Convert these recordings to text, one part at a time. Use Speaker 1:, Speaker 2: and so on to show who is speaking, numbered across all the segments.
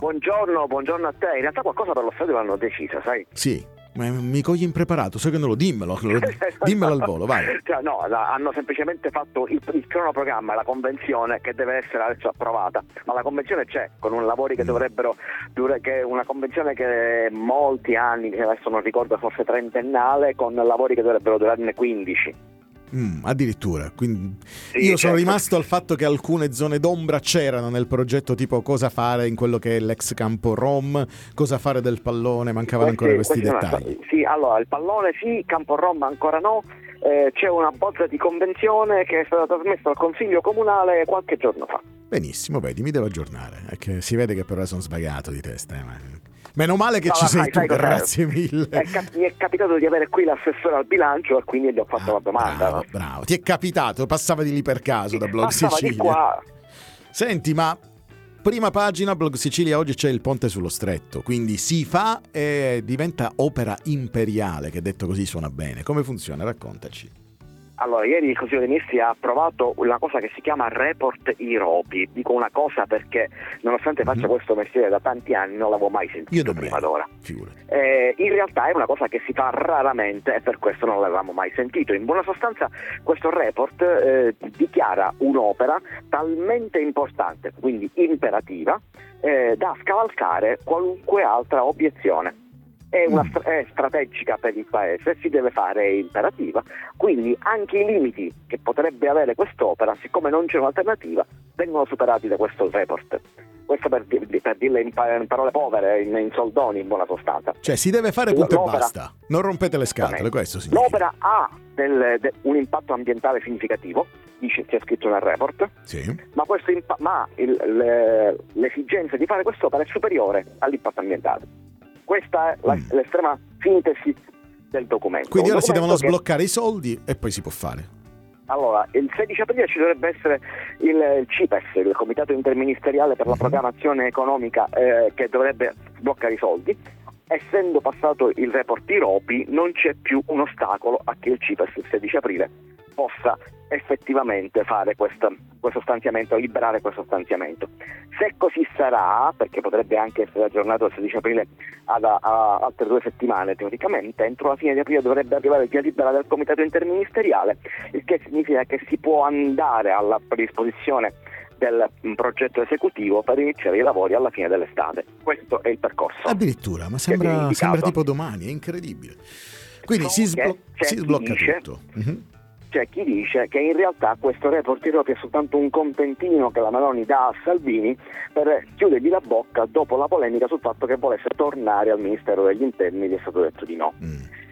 Speaker 1: Buongiorno a te. In realtà qualcosa per lo stadio l'hanno decisa, sai?
Speaker 2: Sì, ma mi cogli impreparato, sai che non lo dimmelo al volo, vai.
Speaker 1: Cioè, no, hanno semplicemente fatto il cronoprogramma, la convenzione che deve essere adesso approvata, ma la convenzione c'è, con un lavori che dovrebbero che è una convenzione che molti anni, che adesso non ricordo, forse trentennale, con lavori che dovrebbero durarne 15.
Speaker 2: Addirittura, quindi
Speaker 1: Sì,
Speaker 2: io sono
Speaker 1: certo.
Speaker 2: rimasto al fatto che alcune zone d'ombra c'erano nel progetto, tipo cosa fare in quello che è l'ex campo Rom, cosa fare del pallone, mancavano ancora questi dettagli.
Speaker 1: Sì, allora il pallone sì, campo Rom ancora no. C'è una bozza di convenzione che è stata trasmessa al Consiglio Comunale qualche giorno fa.
Speaker 2: Benissimo, vedi, mi devo aggiornare, è che si vede che però sono svagato di testa, ma... Meno male che ci sei tu, grazie mille.
Speaker 1: Mi è capitato di avere qui l'assessore al bilancio e quindi gli ho fatto la domanda.
Speaker 2: Bravo, ti è capitato, passava di lì per caso da Blog
Speaker 1: Passava
Speaker 2: Sicilia.
Speaker 1: di qua.
Speaker 2: Senti, ma prima pagina, Blog Sicilia, oggi c'è il ponte sullo stretto, quindi si fa e diventa opera imperiale, che detto così suona bene. Come funziona? Raccontaci.
Speaker 1: Allora, ieri il Consiglio dei Ministri ha approvato una cosa che si chiama Report IROPI. Dico una cosa perché, nonostante faccia questo mestiere da tanti anni, non l'avevo mai sentito prima d'ora. In realtà è una cosa che si fa raramente e per questo non l'avevamo mai sentito. In buona sostanza, questo report dichiara un'opera talmente importante, quindi imperativa, da scavalcare qualunque altra obiezione. È strategica per il paese, si deve fare, è imperativa, quindi anche i limiti che potrebbe avere quest'opera, siccome non c'è un'alternativa, vengono superati da questo report. Questo per dirle in parole povere, in soldoni, in buona sostanza.
Speaker 2: Cioè si deve fare punto e basta, non rompete le scatole, questo significa.
Speaker 1: L'opera ha un impatto ambientale significativo, dice, c'è scritto nel report,
Speaker 2: sì.
Speaker 1: Ma l'esigenza di fare quest'opera è superiore all'impatto ambientale. Questa è l'estrema sintesi del documento.
Speaker 2: Quindi ora si devono sbloccare i soldi e poi si può fare.
Speaker 1: Allora, il 16 aprile ci dovrebbe essere il CIPES, il Comitato Interministeriale per la Programmazione Economica, che dovrebbe sbloccare i soldi. Essendo passato il report IROPI, non c'è più un ostacolo a che il CIPES il 16 aprile possa effettivamente fare questo stanziamento, liberare questo stanziamento. Se così sarà, perché potrebbe anche essere aggiornato il 16 aprile ad altre 2 settimane teoricamente, entro la fine di aprile dovrebbe arrivare il via libera del Comitato Interministeriale, il che significa che si può andare alla predisposizione del progetto esecutivo per iniziare i lavori alla fine dell'estate. Questo è il percorso.
Speaker 2: Addirittura, ma sembra tipo domani, è incredibile. Quindi si sblocca tutto.
Speaker 1: C'è chi dice che in realtà questo report IROPI è soltanto un contentino che la Meloni dà a Salvini per chiudergli la bocca dopo la polemica sul fatto che volesse tornare al Ministero degli Interni, gli è stato detto di no.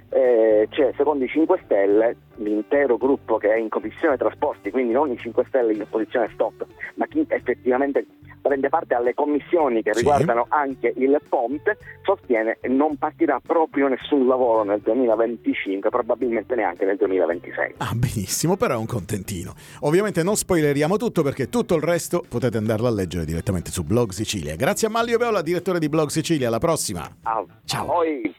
Speaker 1: Secondo i 5 Stelle, l'intero gruppo che è in Commissione Trasporti, quindi non i 5 Stelle in opposizione stop, ma chi effettivamente prende parte alle commissioni che riguardano anche il ponte, sostiene che non partirà proprio nessun lavoro nel 2025, probabilmente neanche nel 2026.
Speaker 2: Benissimo, però è un contentino. Ovviamente non spoileriamo tutto, perché tutto il resto potete andarlo a leggere direttamente su Blog Sicilia. Grazie a Manlio Veola, direttore di Blog Sicilia, alla prossima.
Speaker 1: Ciao.